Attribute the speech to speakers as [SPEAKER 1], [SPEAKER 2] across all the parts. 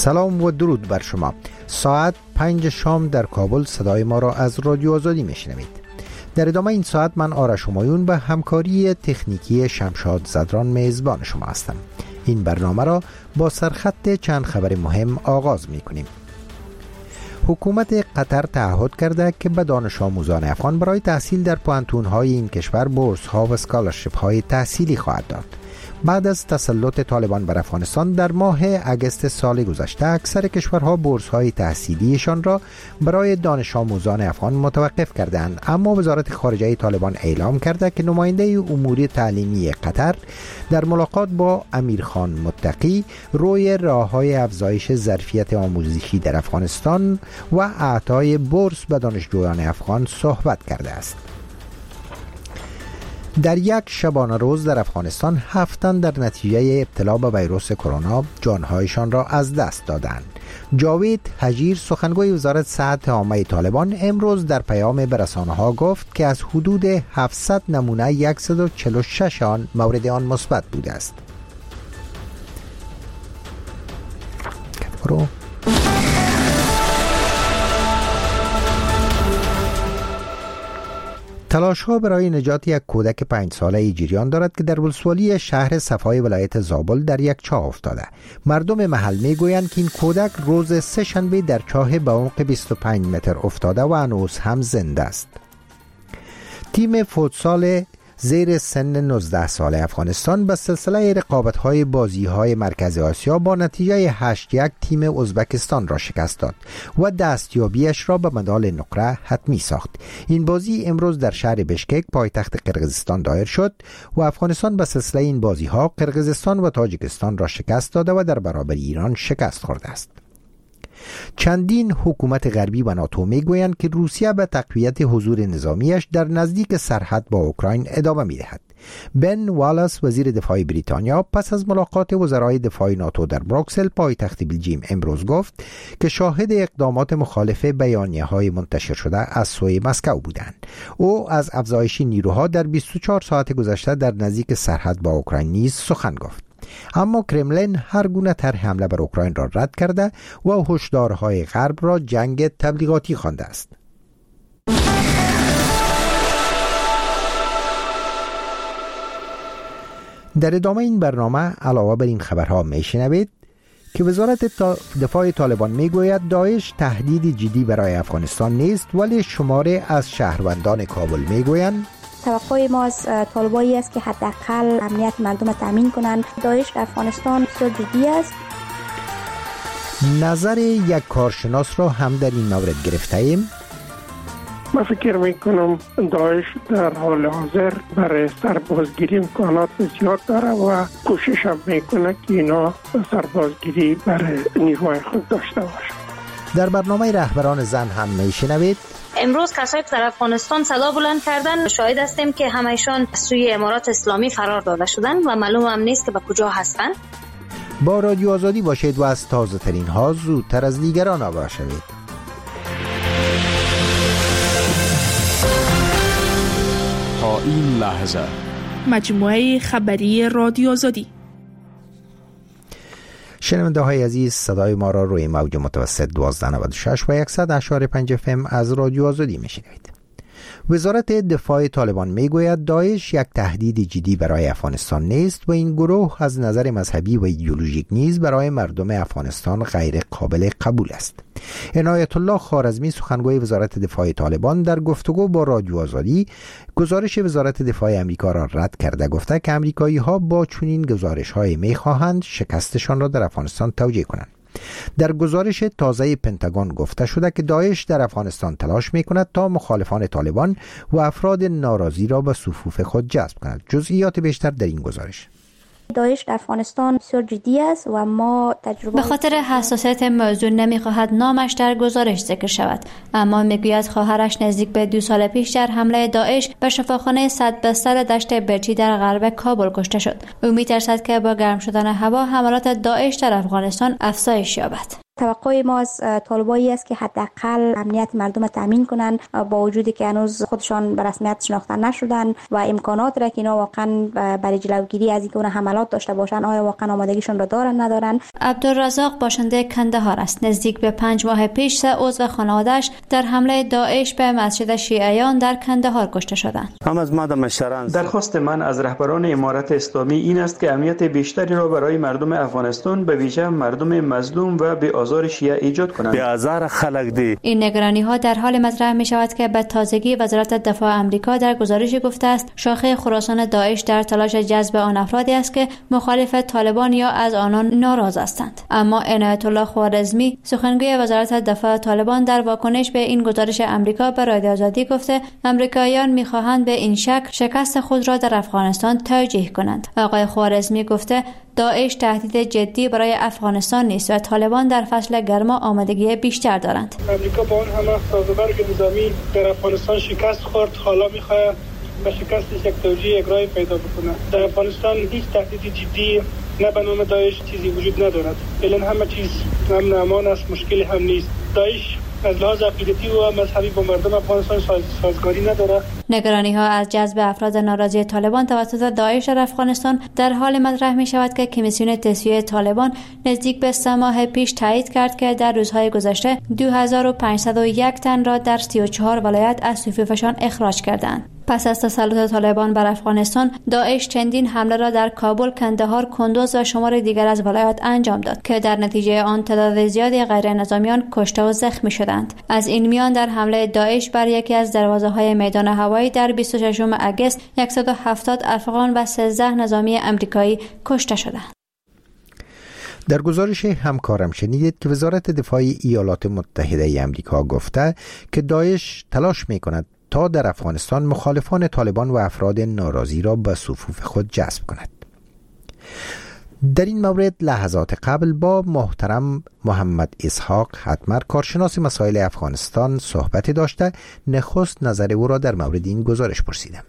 [SPEAKER 1] سلام و درود بر شما. ساعت 5 شام در کابل صدای ما را از رادیو آزادی میشنوید. در ادامه این ساعت من آرش همایون به همکاری تکنیکی شمشاد زدران میزبان شما هستم. این برنامه را با سرخط چند خبر مهم آغاز می کنیم. حکومت قطر تعهد کرده که به دانش آموزان افغان برای تحصیل در پوهنتون‌های این کشور بورس‌ها و اسکالرشیپ‌های تحصیلی خواهد داد. بعد از تسلط طالبان بر افغانستان در ماه اگست سال گذشته اکثر کشورها بورس‌های تحصیلیشان را برای دانش آموزان افغان متوقف کردند، اما وزارت خارجه طالبان اعلام کرده که نماینده امور تعلیمی قطر در ملاقات با امیرخان متقی روی راه‌های افزایش ظرفیت آموزشی در افغانستان و اعطای بورس به دانشجویان افغان صحبت کرده است. در یک شبانه روز در افغانستان 7 تن در نتیجه ابتلا به ویروس کرونا جانهایشان را از دست دادند. جاوید حجیر سخنگوی وزارت صحت عامه طالبان امروز در پیام به رسانه‌ها گفت که از حدود 700 نمونه 146 آن مورد آن مثبت بوده است. تلاش‌ها برای نجات یک کودک 5 ساله جریان دارد که در ولسوالی شهر صفای ولایت زابل در یک چاه افتاده. مردم محل میگویند که این کودک روز سه‌شنبه در چاه به عمق 25 متر افتاده و هنوز هم زنده است. تیم فوتسال زیر سن 19 ساله افغانستان به سلسله رقابت‌های بازی‌های مرکز آسیا با نتیجه 8-1 تیم ازبکستان را شکست داد و دستیابیش را به مدال نقره حتمی ساخت. این بازی امروز در شهر بشکک پایتخت قرقیزستان دایر شد و افغانستان به سلسله این بازی‌ها قرقیزستان و تاجیکستان را شکست داده و در برابر ایران شکست خورده است. چندین حکومت غربی و ناتو میگویند که روسیه به تقویت حضور نظامیش در نزدیک سرحد با اوکراین ادامه میدهد. بن والاس وزیر دفاع بریتانیا پس از ملاقات وزرای دفاع ناتو در بروکسل پایتخت بلژیم امروز گفت که شاهد اقدامات مخالف بیانیه‌های منتشر شده از سوی مسکو بودند. او از افزایش نیروها در 24 ساعت گذشته در نزدیک سرحد با اوکراین نیز سخن گفت. اما کرملین هر گونه طرح حمله بر اوکراین را رد کرده و هشدارهای غرب را جنگ تبلیغاتی خوانده است. در ادامه این برنامه علاوه بر این خبرها میشنوید که وزارت دفاع طالبان میگوید داعش تهدید جدی برای افغانستان نیست، ولی شماری از شهروندان کابل میگویند
[SPEAKER 2] توقع ما از طالبایی است که حداقل امنیت مردم تامین کنند. داعش در افغانستان بسیار جدی است.
[SPEAKER 1] نظر یک کارشناس را هم در این مورد گرفته ایم.
[SPEAKER 3] من فکر میکنم داعش در حال حاضر برای سربازگیری امکانات زیاد داره و کوشش هم میکنه که اینا سربازگیری برای نیروهای خود داشته باشه.
[SPEAKER 1] در برنامه رهبران زن هم میشنوید.
[SPEAKER 4] امروز کسایی که در افغانستان صدا بلند کردن شاهد هستیم که همایشان سوی امارات اسلامی فرار داده شدن و معلوم هم نیست که به کجا هستند.
[SPEAKER 1] با رادیو آزادی باشید و از تازه ترین ها زودتر از دیگران آگاه شوید.
[SPEAKER 5] تا این لحظه
[SPEAKER 6] مجموعه خبری رادیو آزادی.
[SPEAKER 1] شنونده های عزیز، صدای ما را روی موج متوسط 1296 و 100.5 FM از رادیو آزادی میشنوید. وزارت دفاع طالبان میگوید داعش یک تهدید جدی برای افغانستان نیست و این گروه از نظر مذهبی و ایدئولوژیک نیز برای مردم افغانستان غیر قابل قبول است. عنایت الله خوارزمی سخنگوی وزارت دفاع طالبان در گفتگو با رادیو آزادی گزارش وزارت دفاع امریکا را رد کرده گفته که امریکایی ها با چنین گزارش های میخواهند شکستشان را در افغانستان توجیه کنند. در گزارش تازه پنتاگون گفته شده که داعش در افغانستان تلاش میکند تا مخالفان طالبان و افراد ناراضی را به صفوف خود جذب کند. جزئیات بیشتر در این گزارش.
[SPEAKER 2] داعش در افغانستان بسیار جدی است و ما تجربه
[SPEAKER 7] به خاطر حساسیت موضوع نمیخواهد نامش در گزارش ذکر شود، اما میگوید خواهرش نزدیک به 2 سال پیش در حمله داعش به شفاخانه 100 بستر دشت برچی در غرب کابل کشته شد. او میترسد که با گرم شدن هوا حملات داعش در افغانستان افزایش یابد.
[SPEAKER 2] توقع ما از طالبایی است که حداقل امنیت مردم تامین کنند، با وجودی که هنوز خودشان به رسمیت شناخته نشدن و امکانات را که اینا واقعا برای جلوگیری از اینکه اون حملات داشته باشن آیا واقعا آمادگیشون را دارن ندارن.
[SPEAKER 7] عبدالرزاق باشنده کندهار است. نزدیک به 5 ماه پیش 3 عضو خانواده‌اش در حمله داعش به مسجد شیعیان در کندهار کشته شدند.
[SPEAKER 8] درخواست من از رهبران امارت اسلامی این است که امنیت بیشتری را برای مردم افغانستان به ویژه مردم مظلوم و به آزار شیعه ایجاد کنند.
[SPEAKER 7] این نگرانی ها در حال مطرح می شود که به تازگی وزارت دفاع آمریکا در گزارشی گفته است شاخه خراسان داعش در تلاش جذب آن افرادی است که مخالف طالبان یا از آنان ناراض هستند. اما عنایت الله خوارزمی سخنگوی وزارت دفاع طالبان در واکنش به این گزارش آمریکا به رادیو آزادی گفته آمریکاییان می‌خواهند به این شکست خود را در افغانستان توجیه کنند. آقای خوارزمی گفته داعش تهدید جدی برای افغانستان نیست و طالبان در فصل گرما آمادگی بیشتر دارند.
[SPEAKER 9] آمریکا با اون همه سازوکار نظامی در افغانستان شکست خورد، حالا می‌خواد به شکستش یک توجیه اجرایی پیدا بکنه. در افغانستان هیچ تهدید جدی نه به نام داعش چیزی وجود ندارد. الان همه چیز امن امان است، مشکلی هم نیست. داعش از لحاظ عقیدتی و مذهبی با مردم افغانستان سازگاری ندارد.
[SPEAKER 7] نگرانی ها از جذب افراد ناراضی طالبان توسط داعش در افغانستان در حال مطرح می شود که کمیسیون تسویه طالبان نزدیک به 3 ماه پیش تایید کرد که در روزهای گذشته 2501 تن را در 34 ولایت از صفوفشان اخراج کردند. پس از تسلط طالبان بر افغانستان، داعش چندین حمله را در کابل، کندهار، کندوز و شمار دیگر از ولایات انجام داد که در نتیجه آن تعداد زیادی غیر نظامیان کشته و زخمی شدند. از این میان در حمله داعش بر یکی از دروازه‌های میدان هوایی در 26 اگست 170 افغان و 13 نظامی آمریکایی کشته شدند.
[SPEAKER 1] در گزارش همکارم شنیدید که وزارت دفاع ایالات متحده آمریکا گفته که داعش تلاش می‌کند تا در افغانستان مخالفان طالبان و افراد ناراضی را به صفوف خود جذب کند. در این مورد لحظات قبل با محترم محمد اسحاق حتمر کارشناس مسائل افغانستان صحبت داشته. نخست نظر او را در مورد این گزارش پرسیدم.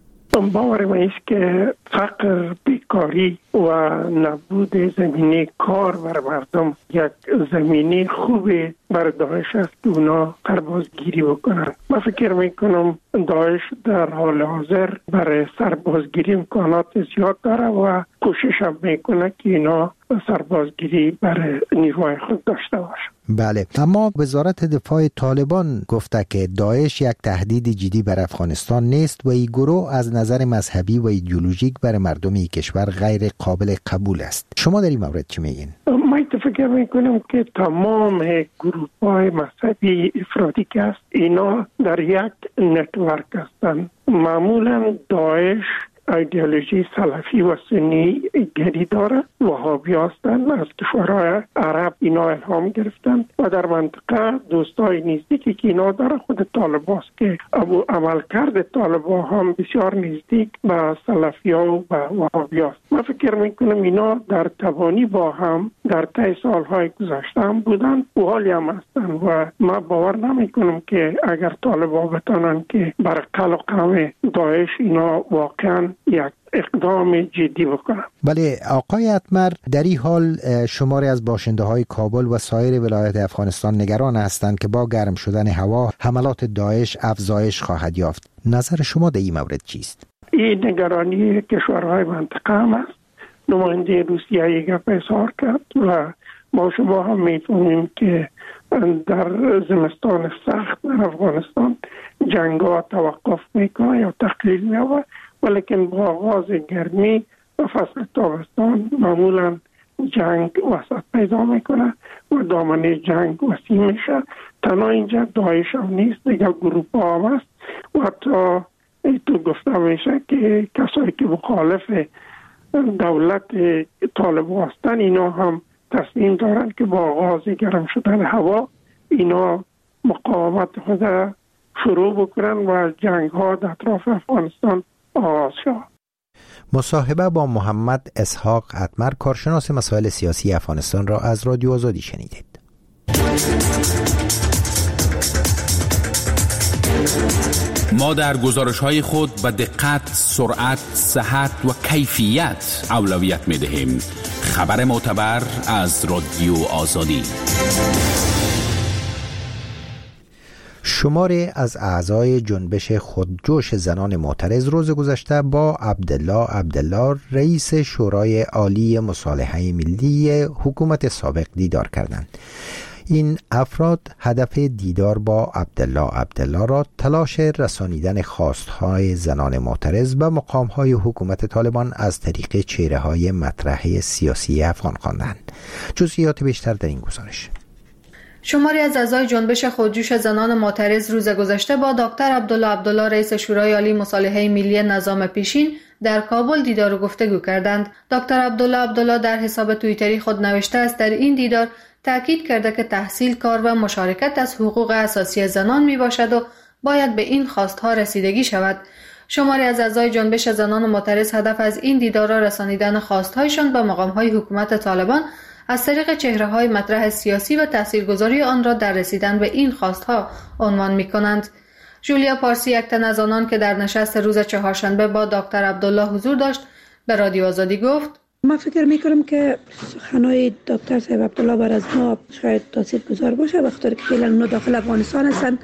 [SPEAKER 3] باور من است که فقر، بیکاری و نبود زمینه کار بر مردم یک زمینه خوبی بر داعش است که اونا سربازگیری بکنند. من فکر میکنم داعش در حال حاضر برای سربازگیری امکانات زیاد داره و کوشش هم میکنه که اینا سربازگیری برای نیروهای خود داشته باشه.
[SPEAKER 1] بله، اما وزارت دفاع طالبان گفته که داعش یک تهدید جدی بر افغانستان نیست و این گروه از نظر مذهبی و ایدئولوژیک بر مردم این کشور غیر قابل قبول است. شما در این مورد چی میگین؟
[SPEAKER 3] من فکر میکنم که تمام گروه‌های مذهبی افراطی که است اینا در یک نتورک هستند. معمولا داعش ایدئولوژی سلفی و سنی گری داره، وهابی هستند، از کشورهای عرب اینا الهام گرفتند و در منطقه دوستای نزدیکی که اینا داره خود طالبان است که عملکرد طالبان هم بسیار نزدیک به سلفی ها و به وهابی است. من فکر میکنم اینا در تبانی با هم در طی سالهای گذشته هم بودن و حالی هم هستند و من باور نمیکنم که اگر طالبان بتانن که بر قلقم داعش اینا واقعا یک اقدام جدی بکنن.
[SPEAKER 1] بله آقای حتمر، در این حال شماری از باشنده های کابل و سایر ولایات افغانستان نگران هستند که با گرم شدن هوا حملات داعش افزایش خواهد یافت. نظر شما در این مورد چیست؟
[SPEAKER 3] این نگرانی کشورهای منطقه هم است. نماینده روسیه یک اظهار کرد و ما شما هم میفهمیم که در زمستان سخت در افغانستان جنگ ها توقف میکنه یا تقلیل می‌یابه، ولیکن با آغاز گرمی و فصل تابستان معمولا جنگ وسط پیدا میکنه و دامنه جنگ وسیع میشه. تنها اینجا داعش هم نیست، دیگه گروه ها هم است و حتی تو گفته میشه که کسایی که مخالف دولت طالبان هستن اینا هم تصمیم دارن که با آغاز گرم شدن هوا اینا مقاومت خود شروع بکنن و جنگ ها در اطراف افغانستان آغاز شد.
[SPEAKER 1] مصاحبه با محمد اسحاق حتمر کارشناس مسائل سیاسی افغانستان را از رادیو آزادی شنیدید.
[SPEAKER 5] ما در گزارش‌های خود به دقت، سرعت، صحت و کیفیت اولویت می‌دهیم. خبر معتبر از رادیو آزادی.
[SPEAKER 1] شماری از اعضای جنبش خودجوش زنان معترض روز گذشته با عبدالله رئیس شورای عالی مصالحه ملی حکومت سابق دیدار کردند. این افراد هدف دیدار با عبدالله را تلاش رسانیدن خواستهای زنان معترض به مقامهای حکومت طالبان از طریق چهره‌های مطرح سیاسی افغان خواندند. جزئیات بیشتر در این گزارش.
[SPEAKER 10] شماری از اعضای جنبش خودجوش زنان معترض روز گذشته با دکتر عبدالله رئیس شورای عالی مصالحه ملی نظام پیشین در کابل دیدار و گفتگو کردند. دکتر عبدالله در حساب توییتری خود نوشته است در این دیدار تاکید کرده که تحصیل، کار و مشارکت از حقوق اساسی زنان می باشد و باید به این خواستها رسیدگی شود. شماری از اعضای جنبش زنان معترض هدف از این دیدار را رسانیدن خواستهایشان به مقام‌های حکومت طالبان از طریق چهره‌های مطرح سیاسی و تاثیرگذاری آن را در رسیدن به این خواستها عنوان می‌کنند. جولیا پارسی، یک تن از آنان که در نشست روز چهارشنبه با دکتر عبدالله حضور داشت، به رادیو آزادی گفت:
[SPEAKER 11] ما فکر میکنم که سخنهای دکتر صاحب عبدالله بر از ما شاید تاثیرگذار باشه، بخاطر که فعلا اونا داخل افغانستان هستن،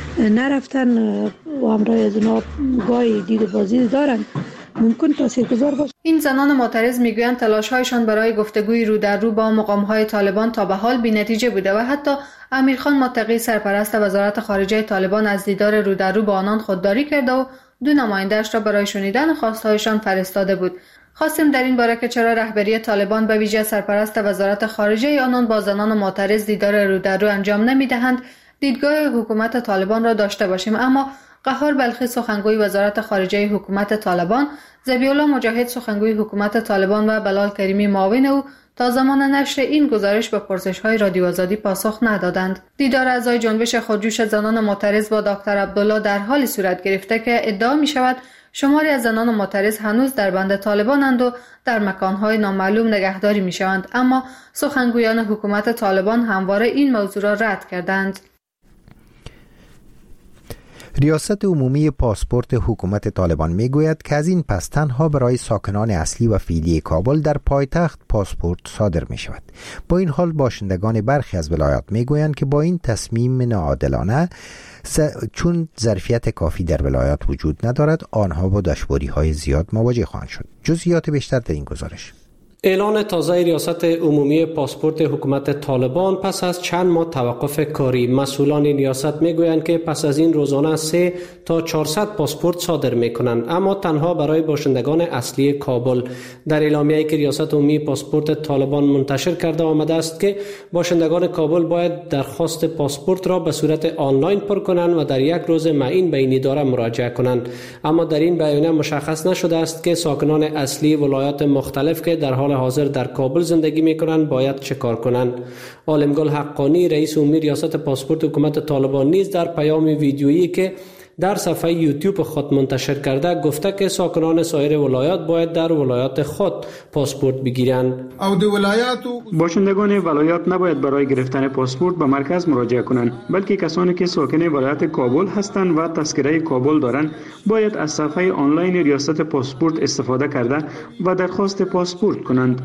[SPEAKER 11] نرفتن و همراه از اونا گاهی دید و بازدید دارن، ممکن تاثیرگذار باشه.
[SPEAKER 10] این زنان معترض میگویند تلاش‌هایشان برای گفتگوی رو در رو با مقام‌های طالبان تا به حال بی‌نتیجه بوده و حتی امیرخان متقی سرپرست وزارت خارجه طالبان از دیدار رو در رو با آنان خودداری کرده و 2 نماینده‌اش را برای شنیدن خواستهایشان فرستاده بود. خواستیم در این باره که چرا رهبری طالبان به ویژه سرپرست وزارت خارجه آنان با زنان معترض دیدار رو در رو انجام نمی‌دهند، دیدگاه حکومت طالبان را داشته باشیم. اما قهار بلخی، سخنگوی وزارت خارجه حکومت طالبان، ذبیح‌الله مجاهد، سخنگوی حکومت طالبان و بلال کریمی، معاون او، تا زمان نشر این گزارش به پرسش‌های رادیو آزادی پاسخ ندادند. دیدار اعضای جنبش خودجوش زنان معترض با دکتر عبدالله در حالی صورت گرفته که ادعا می‌شود شماری از زنان معترض هنوز در بند طالبانند و در مکان‌های نامعلوم نگهداری می‌شوند، اما سخنگویان حکومت طالبان همواره این موضوع را رد کردند.
[SPEAKER 1] ریاست عمومی پاسپورت حکومت طالبان میگوید که از این پس تنها برای ساکنان اصلی و فعلی کابل در پایتخت پاسپورت صادر می شود. با این حال باشندگان برخی از ولایات میگویند که با این تصمیم ناعادلانه چون ظرفیت کافی در ولایات وجود ندارد، آنها با دشواری‌های زیاد مواجه خواهند شد. جزئیات بیشتر در این گزارش.
[SPEAKER 12] اعلان تازه ریاست عمومی پاسپورت حکومت طالبان پس از چند ماه توقف کاری. مسئولان ریاست میگویند که پس از این روزانه 300 تا 400 پاسپورت صادر میکنند، اما تنها برای باشندگان اصلی کابل. در اعلامیه‌ای که ریاست عمومی پاسپورت طالبان منتشر کرده آمده است که باشندگان کابل باید درخواست پاسپورت را به صورت آنلاین پر کنند و در یک روز معین به این اداره مراجعه کنند. اما در این بیانیه مشخص نشده است که ساکنان اصلی ولایات مختلف که در حال حاضر در کابل زندگی میکنند باید چه کار کنند. عالمگل حقانی، رئیس عمومی ریاست پاسپورت حکومت طالبان، نیز در پیام ویدیویی که در صفحه یوتیوب خود منتشر کرده گفته که ساکنان سایر ولایات باید در ولایات خود پاسپورت بگیرند.
[SPEAKER 8] باشندگان ولایات نباید برای گرفتن پاسپورت به مرکز مراجعه کنند، بلکه کسانی که ساکن ولایت کابل هستند و تذکره کابل دارند باید از صفحه آنلاین ریاست پاسپورت استفاده کرده و درخواست پاسپورت کنند.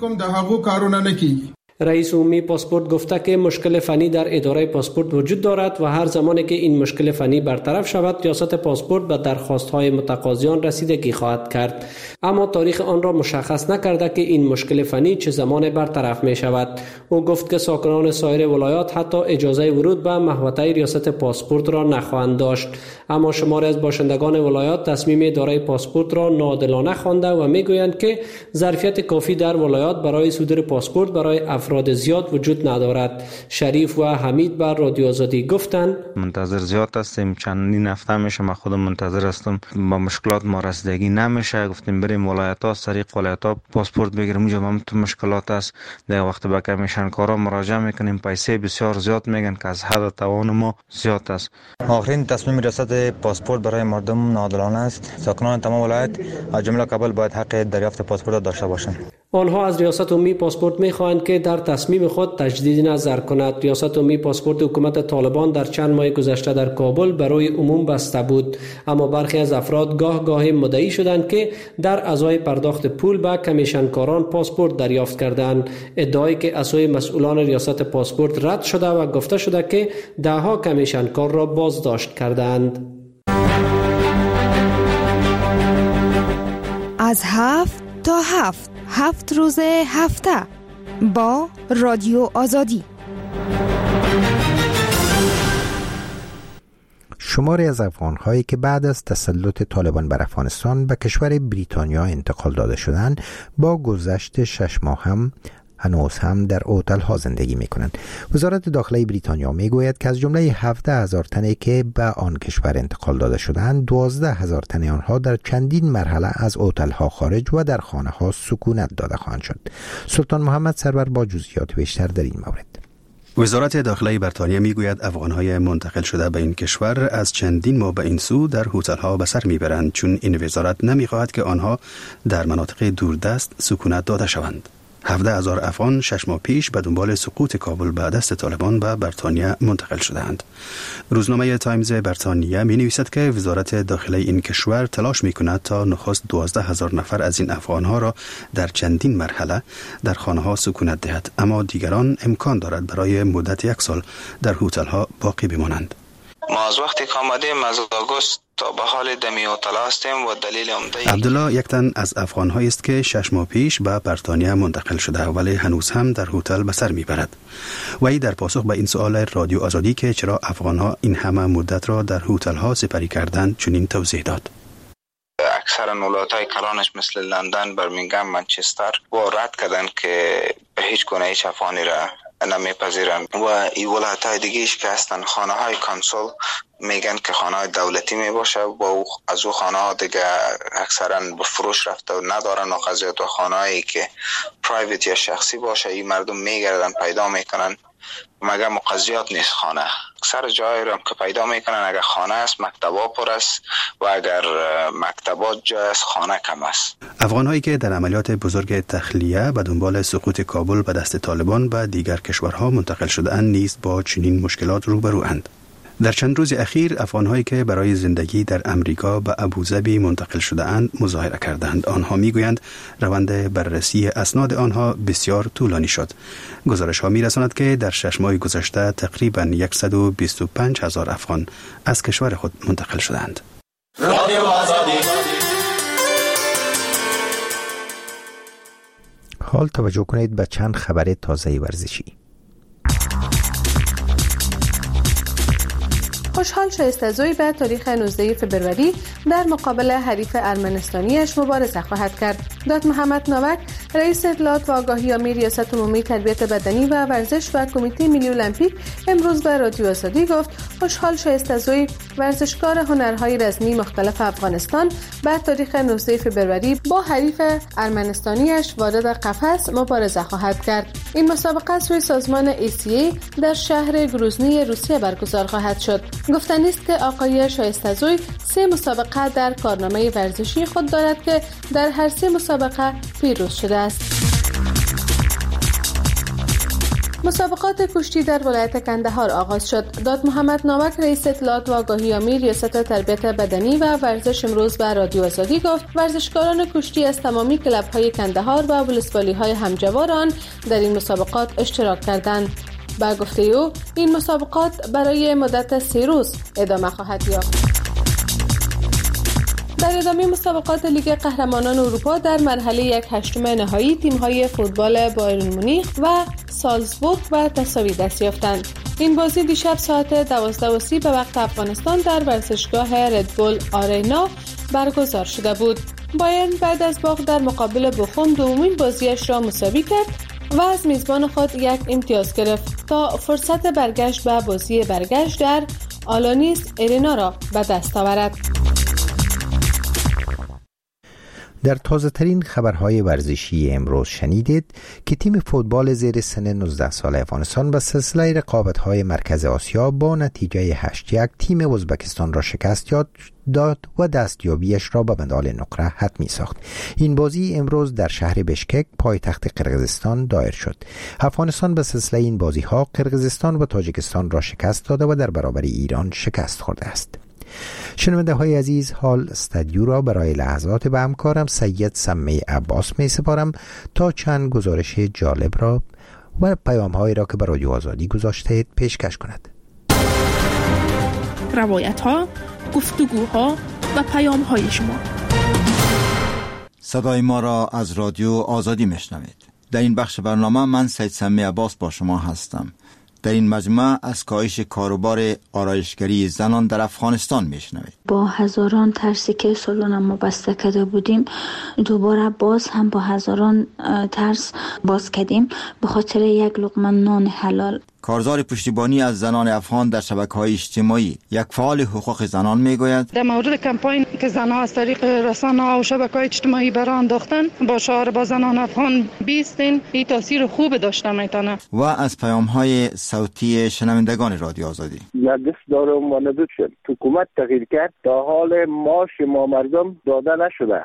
[SPEAKER 12] رئیس عمومی پاسپورت گفته که مشکل فنی در اداره پاسپورت وجود دارد و هر زمانی که این مشکل فنی برطرف شود ریاست پاسپورت به درخواست‌های متقاضیان رسیدگی خواهد کرد، اما تاریخ آن را مشخص نکرده که این مشکل فنی چه زمان برطرف می شود. او گفت که ساکنان سایر ولایات حتی اجازه ورود به محوطه ریاست پاسپورت را نخواهند داشت، اما شماری از باشندگان ولایات تصمیم اداره پاسپورت را ناعادلانه خوانده و میگویند که ظرفیت کافی در ولایات برای صدور پاسپورت برای افراد زیاد وجود ندارد. شریف و حمید بر رادیو آزادی گفتند
[SPEAKER 13] منتظر زیاد هستیم، چندین هفته میشه ما خودم منتظر هستم، با مشکلات ما رسیدگی نمیشه. گفتیم بریم ولایت ها، طریق ولایت ها پاسپورت بگیریم، اونجا هم تو مشکلات است. در وقت به کمیشن کارا مراجعه میکنیم، پیسه بسیار زیاد میگن که از حد توان ما زیاد است.
[SPEAKER 14] آخرین تصمیم ریاست پاسپورت برای مردم ناعادلانه است. ساکنان تمام ولایت از جمله کابل باید حق دریافت پاسپورت داشته باشند.
[SPEAKER 12] آنها از ریاست عمومی پاسپورت می‌خواهند که در تصمیم خود تجدید نظر کند. ریاست عمومی پاسپورت حکومت طالبان در چند ماه گذشته در کابل برای عموم بسته بود، اما برخی از افراد گاه مدعی شدند که در ازای پرداخت پول به کمیشنکاران پاسپورت دریافت کردند. ادعایی که از سوی مسئولان ریاست پاسپورت رد شده و گفته شده که دهها کمیشنکار را بازداشت کردند.
[SPEAKER 15] از 7 تا 7 روز هفته با رادیو آزادی.
[SPEAKER 1] شماری از افغان‌هایی که بعد از تسلط طالبان بر افغانستان به کشور بریتانیا انتقال داده شدند با گذشت 6 ماه هنوز هم در هتل‌ها زندگی می‌کنند. وزارت داخلی بریتانیا می‌گوید که از جمله 17,000 تنی که به آن کشور انتقال داده شدند، 12,000 تن آنها در چندین مرحله از هتل‌ها خارج و در خانه‌ها سکونت داده خواهند شد. سلطان محمد سرور با جزئیات بیشتر در این مورد.
[SPEAKER 16] وزارت داخلی بریتانیا میگوید افغان‌های منتقل شده به این کشور از چندین ماه به این سو در هتل‌ها به سر میبرند، چون این وزارت نمی‌خواهد که آنها در مناطق دوردست سکونت داده شوند. 17,000 افغان 6 ماه پیش به دنبال سقوط کابل به دست طالبان به بریتانیا منتقل شدند. روزنامه تایمز بریتانیا می نویسد که وزارت داخلی این کشور تلاش می کند تا نخست 12,000 نفر از این افغانها را در چندین مرحله در خانه ها سکونت دهد، اما دیگران امکان دارد برای مدت 1 سال در هتل‌ها باقی بمانند.
[SPEAKER 17] ما از وقتی که آمدیم از آگوست تا به حال دمی هتل هستیم و دلیل عمده
[SPEAKER 16] عبدالله یک تن از افغان‌هایی است که 6 ماه پیش به بریتانیا منتقل شده ولی هنوز هم در هتل به سر میبرد. وی در پاسخ به این سوال رادیو آزادی که چرا افغان‌ها این همه مدت را در هتل‌ها سپری کردند چنین توضیح داد.
[SPEAKER 17] اکثر ولایت‌های کلانش مثل لندن، برمینگهم، منچستر و رد کردند که به هیچ گونه هیچ افغانی را نمیپذیرند و این ولایت‌های دیگه‌اش که هستن خانه‌های کانسول میگن که خانه‌های دولتی میباشه و از او خانه‌ها دیگه اکثرا به فروش رفته و ندارن و قضیت و خانه‌هایی که پرایوت یا شخصی باشه این مردم میگردن پیدا میکنن مگر مقضیات نیست. خانه اکثر جایی رو که پیدا میکنن اگر خانه است مکتبا پر است و اگر مکتبات جای است خانه کم است.
[SPEAKER 16] افغان‌هایی که در عملیات بزرگ تخلیه به دنبال سقوط کابل به دست طالبان به دیگر کشورها منتقل شده‌اند نیز با چنین مشکلات روبروند. در چند روز اخیر افغان‌هایی که برای زندگی در امریکا به ابوظبی منتقل شده‌اند مظاهره کردند. آنها میگویند روند بررسی اسناد آنها بسیار طولانی شد. گزارش‌ها می‌رساند که در 6 ماه گذشته تقریباً 125,000 افغان از کشور خود منتقل شدند.
[SPEAKER 1] حال توجه کنید به چند خبر تازه ورزشی.
[SPEAKER 10] خوشحال شایسته‌زوی به تاریخ 19 فوریه در مقابل حریف ارمنستانیش مبارزه خواهد کرد. داد محمد ناوک رئیس اطلاعات و آگاهی امیر ریاست عمومی تربیت بدنی و ورزش و کمیته ملی المپیک امروز به رادیو آزادی گفت خوشحال شایسته‌زوی ورزشکار هنرهای رزمی مختلف افغانستان به تاریخ 19 فوریه با حریف ارمنستانیش وارد قفس مبارزه خواهد کرد. این مسابقه سوی سازمان ACA در شهر گروزنی روسیه برگزار خواهد شد. گفتنی است که آقای شایسته‌زوی 3 مسابقه در کارنامه ورزشی خود دارد که در هر 3 مسابقه پیروز شده است. مسابقات کشتی در ولایت کندهار آغاز شد. داد محمد ناوک رئیس اطلاعات و آگاهی امیر ریاست تربیت بدنی و ورزش امروز به رادیو آزادی گفت ورزشکاران کشتی از تمامی کلب‌های کندهار و ولسوالی‌های همجوار آن در این مسابقات اشتراک کردند. با گفته او این مسابقات برای مدت 3 روز ادامه خواهد یافت. در ادامه مسابقات لیگ قهرمانان اروپا در مرحله 1/8 نهایی تیم‌های فوتبال بایرن مونیخ و سالزبورگ به تساوی دست یافتند. این بازی دیشب ساعت 12:30 به وقت افغانستان در ورزشگاه ردبول آرینا برگزار شده بود. بایرن بعد از باخت در مقابل بوخوم دومین بازیش را مساوی کرد و از میزبان خود 1 امتیاز گرفت تا فرصت برگشت به بازی برگشت در آلانیس ارینا را به دست آورد.
[SPEAKER 1] در تازه ترین خبرهای ورزشی امروز شنیدید که تیم فوتبال زیر سن 19 ساله افغانستان به سلسله رقابت‌های مرکز آسیا با نتیجه 8-1 تیم ازبکستان را شکست داد و دستیابیش را به مدال نقره حتمی ساخت. این بازی امروز در شهر بشکک پایتخت قرقیزستان دایر شد. افغانستان به سلسله این بازی‌ها قرقیزستان و تاجیکستان را شکست داده و در برابر ایران شکست خورده است. شنونده های عزیز، حال استودیو را برای لحظات به همکارم سید سمی عباس می سپارم تا چند گزارش جالب را و پیام هایی را که به رادیو آزادی گذاشته پیشکش کند.
[SPEAKER 6] روایت ها، گفتگوها و پیام های شما.
[SPEAKER 18] صدای ما را از رادیو آزادی میشنوید. در این بخش برنامه من سید سمی عباس با شما هستم. در این مجموعه از کاهش کاروبار آرایشگری زنان در افغانستان میشنوید.
[SPEAKER 19] با هزاران ترسی که سالن ما بسته کرده بودیم، دوباره باز هم با هزاران ترس باز کردیم به خاطر یک لقمه نان حلال.
[SPEAKER 18] کارزار پشتیبانی از زنان افغان در شبکه‌های اجتماعی، یک فعال حقوق زنان میگوید
[SPEAKER 20] در مورد کمپاین که زنها از طریق رسانه‌ها و شبکه‌های اجتماعی برآ انداختن با شعار با زنان افغان بیستین، این تاثیر خوب داشته میتونه.
[SPEAKER 18] و از پیام‌های صوتی شنوندگان رادیو آزادی.
[SPEAKER 21] دست دارم و ندود شد. حکومت تغییر کرد، تا حال معاش ما مردم داده نشده.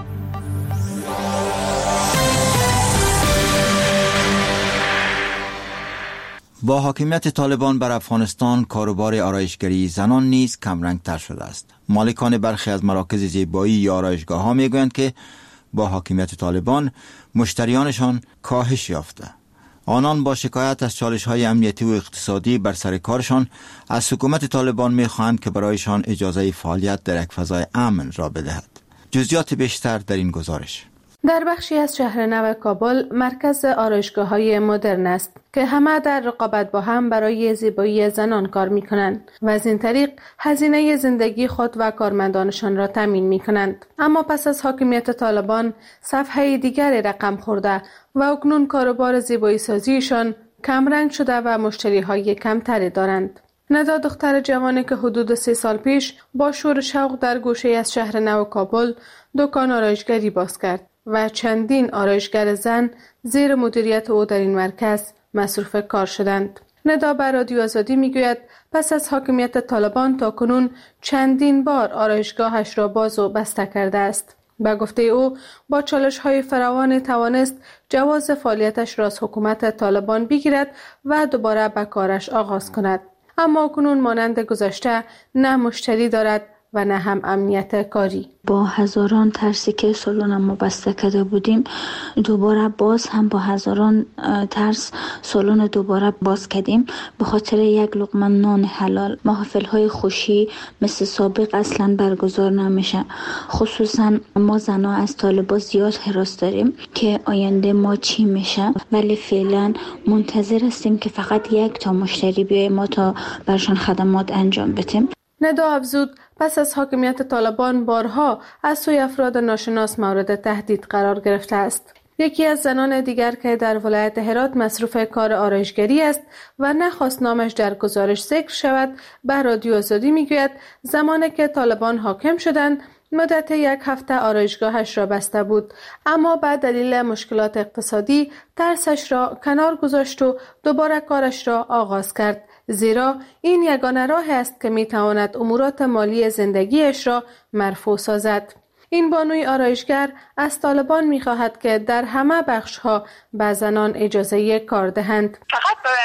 [SPEAKER 18] با حاکمیت طالبان بر افغانستان، کاروبار آرایشگری زنان نیز کمرنگ تر شده است. مالکان برخی از مراکز زیبایی یا آرایشگاه ها می گویند که با حاکمیت طالبان مشتریانشان کاهش یافته. آنان با شکایت از چالش های امنیتی و اقتصادی بر سر کارشان از حکومت طالبان می خواهند که برایشان اجازه فعالیت در یک فضای امن را بدهد. جزئیات بیشتر در این گزارش.
[SPEAKER 10] در بخشی از شهر نو کابل مرکز آرایشگاه‌های مدرن است که همه در رقابت با هم برای زیبایی زنان کار می‌کنند و از این طریق هزینه زندگی خود و کارمندانشان را تامین می‌کنند. اما پس از حاکمیت طالبان صفحه دیگری رقم خورده و اکنون کاروبار زیبایی سازیشان کمرنگ شده و مشتری‌های کمتری دارند. ندا دختر جوانی که حدود 3 سال پیش با شور شوق در گوشه از شهر نو کابل دکان آرایشگری باز کرد و چندین آرایشگر زن زیر مدیریت او در این مرکز مصروف کار شدند. ندا بر رادیو آزادی میگوید پس از حاکمیت طالبان تا کنون چندین بار آرایشگاهش را باز و بسته کرده است. به گفته او با چالش‌های فراوان توانست جواز فعالیتش را از حکومت طالبان بگیرد و دوباره به کارش آغاز کند. اما کنون مانند گذشته نه مشتری دارد و نه هم امنیت کاری.
[SPEAKER 19] با هزاران ترسی که سالن ما بسته کرده بودیم، دوباره باز هم با هزاران ترس سالن دوباره باز کردیم به خاطر یک لقمه نان حلال. محافل‌های خوشی مثل سابق اصلا برگزار نمیشه. خصوصا ما زنها از طالبان زیاد هراس داریم که آینده ما چی میشه، ولی فعلا منتظر هستیم که فقط یک تا مشتری بیاید ما تا برشان خدمات انجام بدیم.
[SPEAKER 10] ندا افزود پس از حاکمیت طالبان بارها از سوی افراد ناشناس مورد تهدید قرار گرفته است. یکی از زنان دیگر که در ولایت هرات مصروف کار آرایشگری است و نخواست نامش در گزارش ذکر شود، به رادیو آزادی میگوید زمانی که طالبان حاکم شدند مدت 1 هفته آرایشگاهش را بسته بود، اما به دلیل مشکلات اقتصادی ترسش را کنار گذاشت و دوباره کارش را آغاز کرد، زیرا این یگانه راه است که میتواند امورات مالی زندگیش را مرفوع سازد. این بانوی آرایشگر از طالبان میخواهد که در همه بخش‌ها به زنان اجازه کار دهند.
[SPEAKER 22] فقط به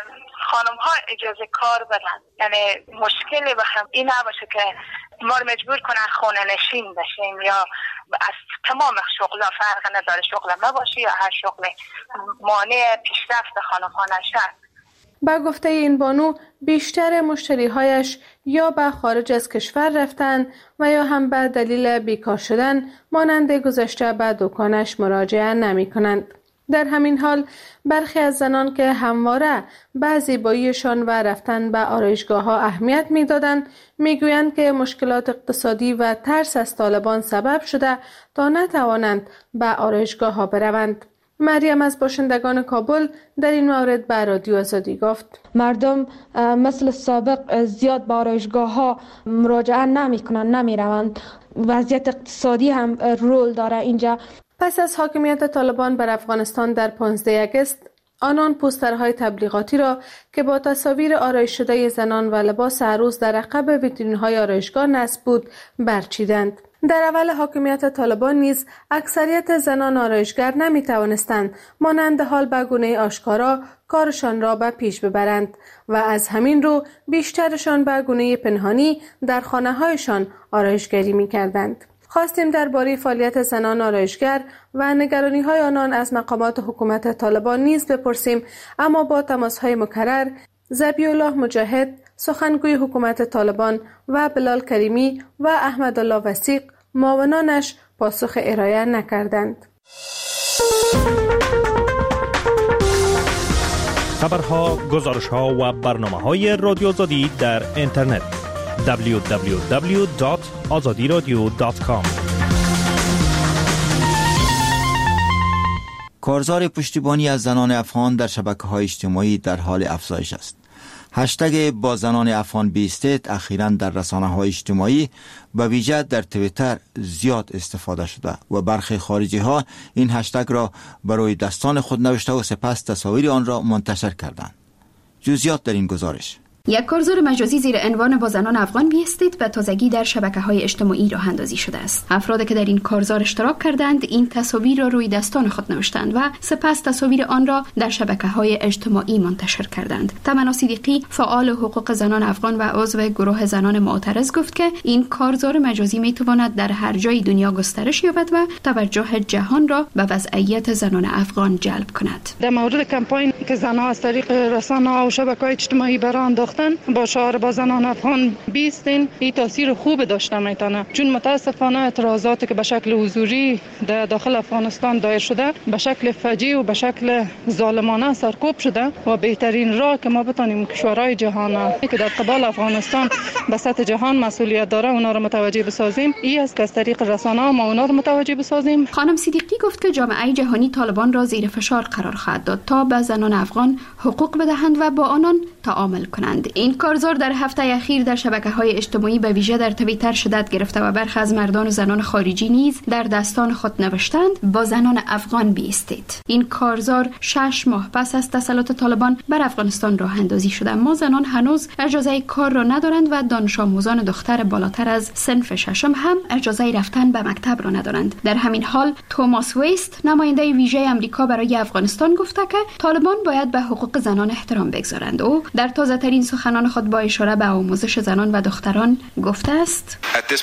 [SPEAKER 22] خانم ها اجازه کار بدن، یعنی مشکلی بخوام این نباشه که ما رو مجبور کنن خانه نشین بشیم یا از تمام شغلا فرق نداره شغل ما باشه یا هر شغل مانع پیشرفت خانم ها نشه.
[SPEAKER 10] با گفته این بانو بیشتر مشتریهایش یا به خارج از کشور رفتن و یا هم به دلیل بیکار شدن مانند گذشته به دکانش مراجعه نمی کنند. در همین حال برخی از زنان که همواره به زیباییشان و رفتن به آرایشگاه ها اهمیت می دادند می گویند که مشکلات اقتصادی و ترس از طالبان سبب شده تا نتوانند به آرایشگاه ها بروند. مریم از باشندگان کابل در این مورد به رادیو آزادی گفت
[SPEAKER 2] مردم مثل سابق زیاد به آرایشگاه‌ها مراجعه نمی‌کنند، نمی‌روند. وضعیت اقتصادی هم رول داره اینجا.
[SPEAKER 10] پس از حاکمیت طالبان بر افغانستان در 15 اگست، آنان پوسترهای تبلیغاتی را که با تصاویر آرایش شده زنان و لباس عروس در عقب ویترین‌های آرایشگاه نصب بود برچیدند. در اول حاکمیت طالبان نیز اکثریت زنان آرایشگر نمی توانستند مانند حال به گونه آشکارا کارشان را به پیش ببرند و از همین رو بیشترشان به گونه پنهانی در خانه‌هایشان آرایشگری می کردند. خواستیم درباره فعالیت زنان آرایشگر و نگرانی‌های آنان از مقامات حکومت طالبان نیز بپرسیم، اما با تماس‌های مکرر ذبیح‌الله مجاهد سخنگوی حکومت طالبان و بلال کریمی و احمدالله وثیق معاونانش پاسخ ارائه نکردند.
[SPEAKER 4] خبرها، گزارش‌ها و برنامه‌های رادیو آزادی در اینترنت www.azadiradio.com.
[SPEAKER 18] کارزار پشتیبانی از زنان افغان در شبکه‌های اجتماعی در حال افزایش است. هشتگ با زنان افغان بیستید اخیراً در رسانه‌های اجتماعی به ویژه در توییتر زیاد استفاده شده و برخی خارجی‌ها این هشتگ را برای دستان خود نوشته و سپس تصاویر آن را منتشر کردند. جزئیات در این گزارش.
[SPEAKER 23] یک کارزار مجازی زیر عنوان با زنان افغان بیستید به تازگی در شبکه‌های اجتماعی راه اندازی شده است. افرادی که در این کارزار اشتراک کردند این تصاویر را روی دستان خود نوشتند و سپس تصاویر آن را در شبکه‌های اجتماعی منتشر کردند. تمنا صدیقی فعال حقوق زنان افغان و عضو گروه زنان معترض گفت که این کارزار مجازی می‌تواند در هر جای دنیا گسترش یابد و توجه جهان را به وضعیت زنان افغان جلب کند.
[SPEAKER 20] در مورد کمپاین که زنان از طریق رسانه‌ها و شبکه‌های اجتماعی برآورده با شعار با زنان افغان بیستین، این تاثیر خوب داشته میتونه، چون متاسفانه اعتراضاتی که به شکل حضوری در داخل افغانستان دایر شده به شکل فجیع و به شکل ظالمانه سرکوب شده و بهترین راه که ما بتونیم کشورهای جهان که در قبال افغانستان به سطح جهان مسئولیت داره اونا رو متوجه بسازیم، این است که از طریق رسانه‌ها ما اونا رو متوجه بسازیم.
[SPEAKER 23] خانم صدیقی گفت که جامعه جهانی طالبان را زیر فشار قرار خواهد داد تا به زنان افغان حقوق بدهند و با آنان تعامل کنند. این کارزار در هفته اخیر در شبکه‌های اجتماعی به ویژه در توییتر شدت گرفته و برخی از مردان و زنان خارجی نیز در دستان خود نوشتند با زنان افغان بیستید. این کارزار 6 ماه پس از تسلط طالبان بر افغانستان راه اندازی شده، اما زنان هنوز اجازه کار را ندارند و دانش آموزان دختر بالاتر از صنف ششم هم اجازه رفتن به مکتب را ندارند. در همین حال توماس ویست نماینده ویژه آمریکا برای افغانستان گفته که طالبان باید به حقوق زنان احترام بگذارند. او در تازه‌ترین سخنان خود با اشاره به آموزش زنان و دختران گفته است: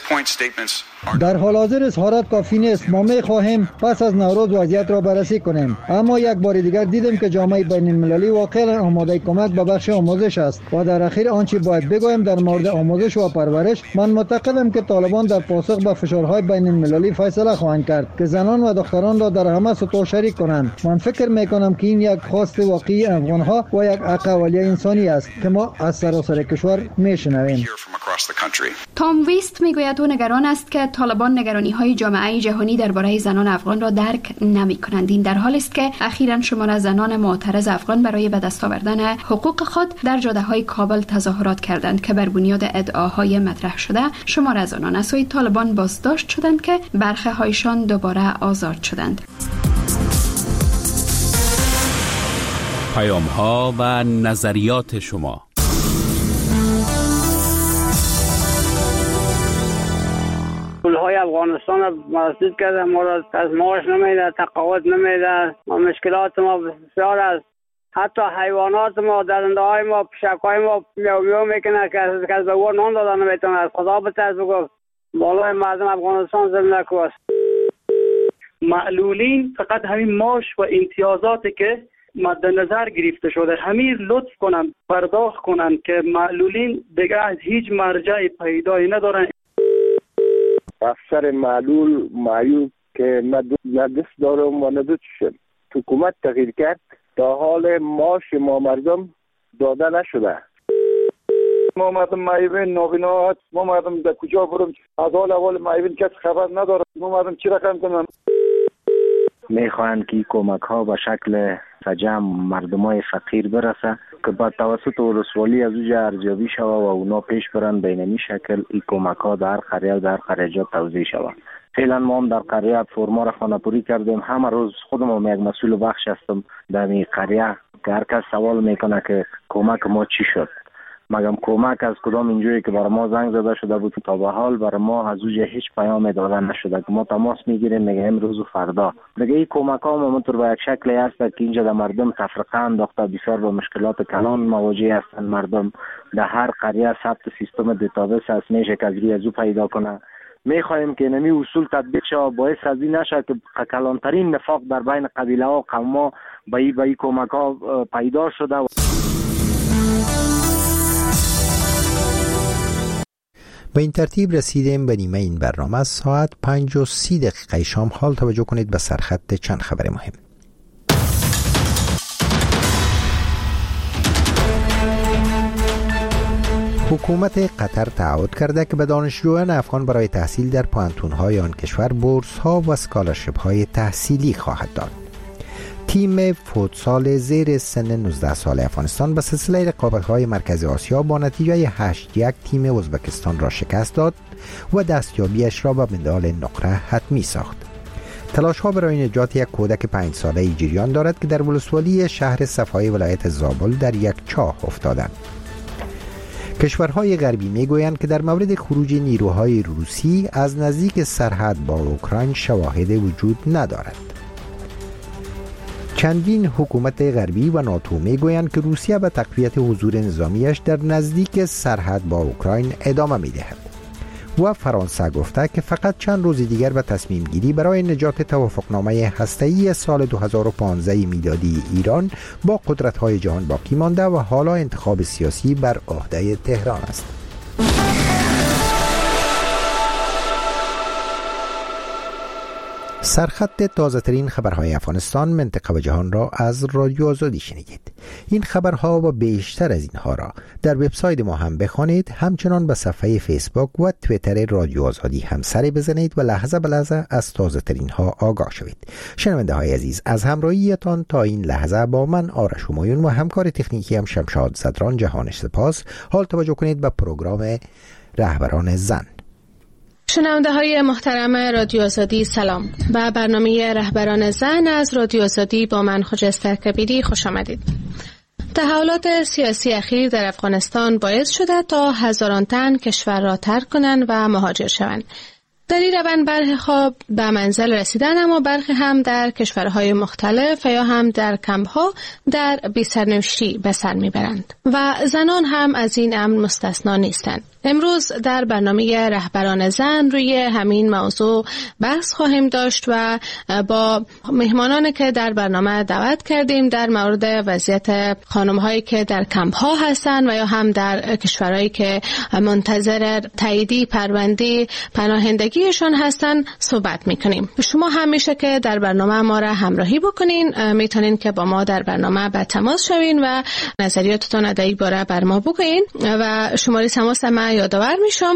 [SPEAKER 24] در حال حاضر اظهارات کافی نیست. ما می‌خواهیم پس از نوروز وضعیت را بررسی کنیم، اما یک بار دیگر دیدیم که جامعه بین‌المللی واقعا آماده کمک به بخش آموزش است و در اخیر آنچه باید بگویم در مورد آموزش و پرورش، من معتقدم که طالبان در پاسخ به فشارهای بین‌المللی فیصله خواهند کرد که زنان و دختران را در همه سطوح شریک کنند. من فکر می‌کنم که این یک خواست واقعی افغان‌ها و یک حق اولیه انسانی است که ما از سراسر کشور می‌شنویم.
[SPEAKER 23] تام ویست میگوید او نگران است که طالبان نگرانی‌های جامعه جهانی درباره زنان افغان را درک نمی‌کنند. این در حالی است که اخیراً شمار زنان معترض افغان برای به دست آوردن حقوق خود در جاده‌های کابل تظاهرات کردند که بر بنیاد ادعاهای مطرح شده شمار از آنان از سوی طالبان بازداشت شدند که برخی هایشان دوباره آزاد شدند.
[SPEAKER 5] پیام‌ها و نظریات شما.
[SPEAKER 25] پولهای افغانستان را مسدود کرده، ما را از معاش نمیده، تقاعد نمیده، مشکلات ما بسیار است. حتی حیوانات ما، درنده های ما، پشک های ما میو میکنه که از به او نان دادن نمیتونه. از خدا بترس بگو بالای مردم افغانستان زمینه کوست.
[SPEAKER 26] معلولین فقط همین معاش و امتیازاتی که مد نظر گرفته شده همین لطف کنن پرداخت کنن که معلولین دیگه از هیچ مرجع پیدایی ندارن.
[SPEAKER 21] افسر معلول معیوب که نه دست دارم و نه دو چشم، حکومت تغییر کرد تا حال معاش ما مردم داده نشده.
[SPEAKER 27] ما مردم معیوبین نابینا، ما مردم در کجا برم؟ از حال اول معیوبین کس خبر نداره. ما مردم چی رقم کنم؟
[SPEAKER 21] میخواهند که کمک ها به شکل سجم مردم های فقیر برسه که با توسط ولسوالی از اوجه ارزیابی شوه و اونا پیش برن بینمی شکل این کمک ها در قریه و در قریجات توزیع شوه. فعلا ما هم در قریه فرما را خانه‌پوری کردیم. همه روز خودم یک مسئول بخش هستم در این قریه که هر کس سوال میکنه که کمک ما چی شد. مگم کمک از کدام اینجوری که برای ما زنگ زده شده بود تا به حال برای ما از اوجه هیچ پیام داده نشده که ما تماس میگیریم میگه امروز و فردا. دیگه این کمک ها همونطور به یک شکلی هست که اینجا در مردم تفرقه انداخته، بسیار با مشکلات کلان مواجه هستند. مردم در هر قریه ثبت سیستم دیتابیس هست، میشه که از او پیدا کنه. میخواهیم که نمی اصول تطبیق شود، باعث از این نشه که کلانترین نفاق در بین قبیله ها و قوم ها به این کمک ها پیدا شده.
[SPEAKER 1] به این ترتیب رسیدیم به نیمه این برنامه. ساعت 5:30 شام. حال توجه کنید به سرخط چند خبر مهم. حکومت قطر تعهد کرده که به دانشجویان افغان برای تحصیل در پوهنتون‌های آن کشور بورس‌ها و اسکالرشیپ‌های تحصیلی خواهد داد. تیم فوتسال زیر سن 19 سال افغانستان به سلسله رقابت‌های مرکز آسیا با نتیجه 8-1 تیم ازبکستان را شکست داد و دستیابیش را به مدال نقره حتمی ساخت. تلاش‌ها برای نجات یک کودک 5 ساله‌ای جریان دارد که در ولسوالی شهر صفای ولایت زابل در یک چاه افتادند. کشورهای غربی میگویند که در مورد خروج نیروهای روسی از نزدیک سرحد با اوکراین شواهد وجود ندارد. چندین حکومت غربی و ناتو میگویند که روسیه به تقویت حضور نظامیش در نزدیک سرحد با اوکراین ادامه میدهد و فرانسه گفته که فقط چند روز دیگر به تصمیم گیری برای نجات توافقنامه هسته‌ای سال 2015 میلادی ایران با قدرت‌های جهان باقی مانده و حالا انتخاب سیاسی بر عهده تهران است. سرخط تازه ترین خبرهای افغانستان، منطقه و جهان را از رادیو آزادی شنیدید. این خبرها و بیشتر از اینها را در وبسایت ما هم بخوانید. همچنان به صفحه فیسبوک و توییتر رادیو آزادی هم سر بزنید و لحظه به لحظه از تازه ترین ها آگاه شوید. شنونده های عزیز، از همراهیتان تا این لحظه با من آرش همایون و همکار تکنیکی هم شمشاد زدران جهانش سپاس. حال توجه کنید به پروگرام رهبران زن.
[SPEAKER 23] شنونده های محترم رادیو آزادی سلام. به برنامه رهبران زن از رادیو آزادی با من خجسته کبیری خوش آمدید. تحولات سیاسی اخیر در افغانستان باعث شده تا هزاران تن کشور را ترک کنند و مهاجر شوند. در این روند برخی خواب به منزل رسیدن، اما برخی هم در کشورهای مختلف یا هم در کمپ‌ها در بی‌سرنوشتی به سر میبرند و زنان هم از این امر مستثنا نیستند. امروز در برنامه رهبران زن روی همین موضوع بحث خواهیم داشت و با مهمانانی که در برنامه دعوت کردیم در مورد وضعیت خانم‌هایی که در کمپ‌ها هستند و یا هم در کشورهایی که منتظر تاییدی پرونده پناهندگیشان هستند صحبت می‌کنیم. شما هم میشه که در برنامه ما را همراهی بکنین، میتونین که با ما در برنامه به تماس شوین و نظریاتتون در این باره بر ما بگوین و شماره تماس ما یادآور میشم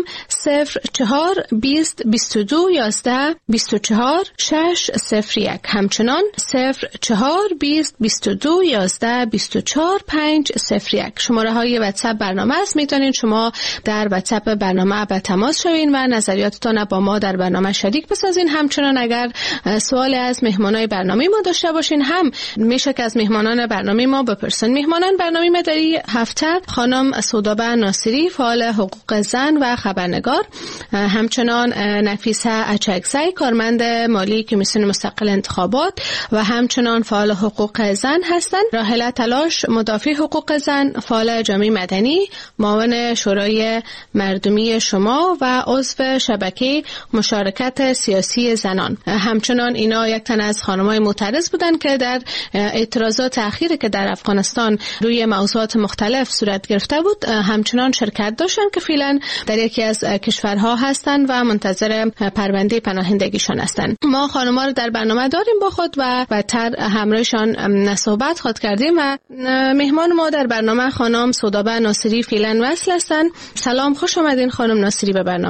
[SPEAKER 23] 04 20 22 11 24 601. همچنان 04 20 22 11 24 501 شماره های واتساپ برنامه است. میتونین شما در واتساپ برنامه به تماس شوین و نظریاتتون با ما در برنامه شریک بسازین. همچنان اگر سوال از مهمانای برنامه ما داشته باشین هم میشه که از مهمانان برنامه ما بپرسین. مهمانان برنامه ما در این هفته خانم سودابه ناصری، فعال حقوق زن و خبرنگار، همچنان نفیسه اچکزی، کارمند مالی کمیسیون مستقل انتخابات و همچنان فعال حقوق زن هستند. راحله تلاش، مدافع حقوق زن، فعال جامعه مدنی، معاون شورای مردمی شما و عضو شبکه مشارکت سیاسی زنان. همچنان اینا یک تن از خانم‌های معترض بودند که در اعتراضات اخیری که در افغانستان روی موضوعات مختلف صورت گرفته بود همچنان شرکت داشتند که فعلا در یکی از کشورها هستند و منتظر پرونده پناهندگیشان هستند. ما خانم‌ها رو در برنامه داریم با خود و بعدتر همراهشان صحبت خود کردیم و مهمان ما در برنامه خانم سودابه ناصری فعلا وصل هستند. سلام، خوش آمدین خانم ناصری به برنامه.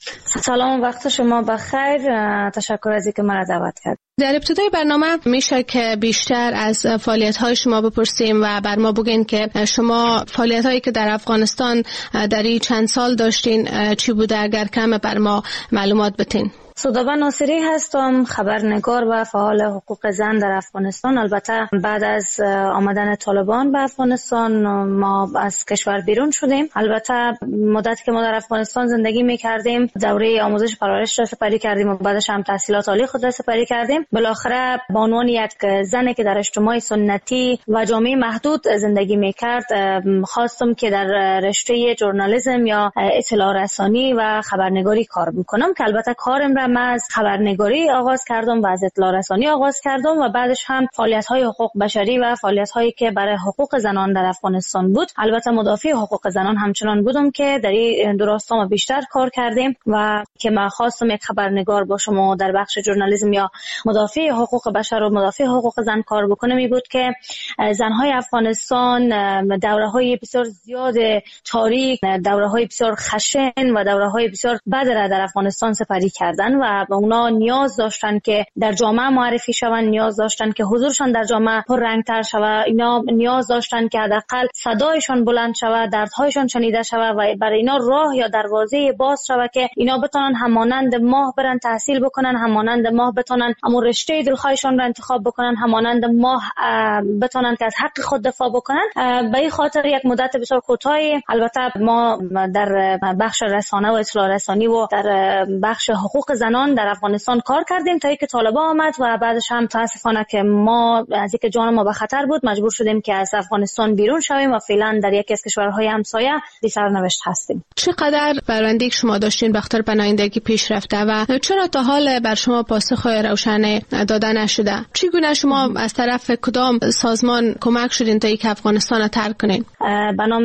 [SPEAKER 3] سلام، وقت شما بخیر. تشکر از اینکه مرا دعوت کرد.
[SPEAKER 2] در ابتدای برنامه میشه که بیشتر از فعالیت‌های شما بپرسیم و بر ما بگین که شما فعالیت‌هایی که در افغانستان در این چند سال داشتین چی بوده، اگر کم بر ما معلومات بتین.
[SPEAKER 3] سودابه ناصری هستم، خبرنگار و فعال حقوق زن در افغانستان. البته بعد از آمدن طالبان به افغانستان ما از کشور بیرون شدیم. البته مدتی که ما در افغانستان زندگی می‌کردیم دوره آموزش پرورش را سپری کردیم و بعدش هم تحصیلات عالی خود را سپری کردیم. بالاخره به عنوان یک زنی که در اجتماع سنتی و جامعه محدود زندگی می‌کرد خواستم که در رشته ژورنالیسم یا اطلاع رسانی و خبرنگاری کار بکنم که البته کارم را من از خبرنگاری آغاز کردم و از اطلاع رسانی آغاز کردم و بعدش هم فعالیت‌های حقوق بشری و فعالیت‌هایی که برای حقوق زنان در افغانستان بود. البته مدافع حقوق زنان همچنان بودم که در این دراستا ما بیشتر کار کردیم و که من خواستم یک خبرنگار باشم و در بخش ژورنالیسم یا مدافع حقوق بشر و مدافع حقوق زن کار بکنم. این بود که زن‌های افغانستان دوره‌های بسیار زیاد تاریک، دوره‌های بسیار خشن و دوره‌های بسیار بد را در افغانستان سپری کردن و اونا نیاز داشتن که در جامعه معرفی شوند، نیاز داشتن که حضورشان در جامعه پررنگ‌تر شود، اینا نیاز داشتن که حداقل صدایشان بلند شود، دردهایشان شنیده شود و برای اینا راه یا دروازه باز شود که اینا بتونن همانند ماه برن تحصیل بکنن، همانند ماه بتونن اما رشته دلخواهشان را انتخاب بکنن، همانند ماه بتونن که از حق خود دفاع بکنن. به این خاطر یک مدت بسیار کوتاهی البته ما در بخش رسانه و اطلاع رسانی و در بخش حقوق زنان در افغانستان کار کردیم تا اینکه طالبان آمد و بعدش هم متاسفانه که ما از اینکه جان ما به خطر بود مجبور شدیم که از افغانستان بیرون شویم و فعلا در یکی از کشورهای همسایه بی سرنوشت هستیم.
[SPEAKER 2] چقدر پرونده‌ای که شما داشتین به خاطر پناهندگی پیش رفته و چرا تا حال بر شما پاسخ روشن داده نشده؟ چگونه شما از طرف کدام سازمان کمک شدین تا اینکه افغانستان را ترک کنین؟
[SPEAKER 3] به نام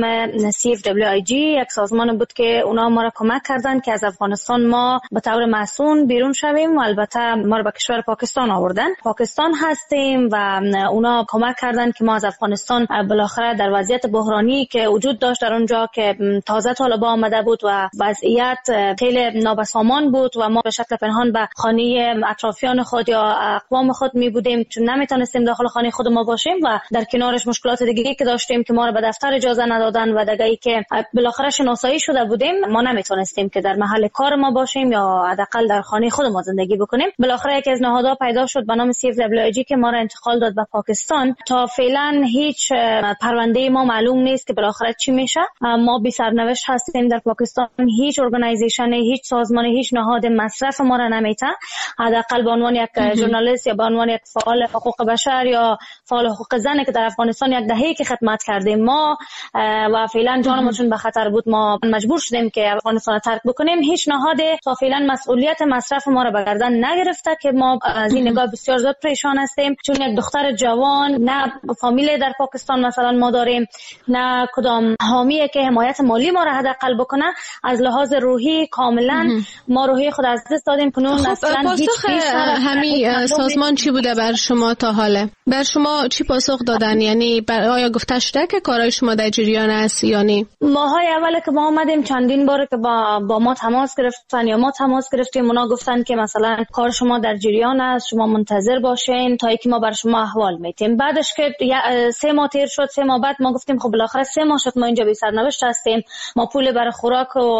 [SPEAKER 3] CFWIG یک سازمان بود که اونا ما را کمک کردن که از افغانستان ما به طور مسئول بیرون شویم و البته ما را به کشور پاکستان آوردن. پاکستان هستیم و اونا کمک کردن که ما از افغانستان بالاخره در وضعیت بحرانی که وجود داشت در اونجا که تازه طالبان آمده بود و وضعیت خیلی نابسامان بود و ما به شکل پنهان به خانه اطرافیان خود یا اقوام خود می بودیم چون نمیتونستیم داخل خانه خود ما باشیم و در کنارش مشکلات دیگه که داشتیم که ما را به دفتر اجازه ندادن و دیگه که بالاخره شناسایی شده بودیم ما نمیتونستیم که در محل کار ما باشیم یا حداقل در خانه خود ما زندگی بکنیم. بالاخره یکی از نهادها پیدا شد به نام CFWIG که ما را انتقال داد به پاکستان. تا فعلا هیچ پرونده ما معلوم نیست که بالاخره چی میشه. ما بی سرنوشت هستیم در پاکستان. هیچ ارگانایزیشن، هیچ سازمان، هیچ نهاد مصرف ما را نمیته. حداقل به عنوان یک ژورنالیست یا به عنوان یک فعال حقوق بشر یا فعال حقوق زن که در افغانستان یک دهه‌ای که خدمت کردیم ما و فعلا جانمون چون به خطر بود ما مجبور شدیم که افغانستان را ترک بکنیم. هیچ نهاد تا فعلا مسئولیت مصرف ما را به گردن نگرفته که ما از این نگاه بسیار زیاد پریشان هستیم چون یک دختر جوان نه فامیل در پاکستان مثلا ما داریم نه کدام حامیه که حمایت مالی ما را حداقل بکنه. از لحاظ روحی کاملا ما روحی خود از دست دادیم. کنون اصلا هیچ
[SPEAKER 2] همین سازمان چی بوده بر شما تا حاله؟ بر شما چی پاسخ دادن؟ یعنی آیا گفته شده که کارهای شما در جریان است یا نه؟
[SPEAKER 3] ماهای اول که ما آمدیم چندین بار که با ما تماس گرفتن یا ما تماس گرفتیم اونا گفتن که مثلا کار شما در جریان است، شما منتظر باشین تا اینکه ما بر شما احوال میتیم. بعدش که 3 ماه تیر شد، 3 ماه بعد ما گفتیم خب بالاخره 3 ماه شد ما اینجا بی سرنوشت هستیم، ما پول برای خوراک و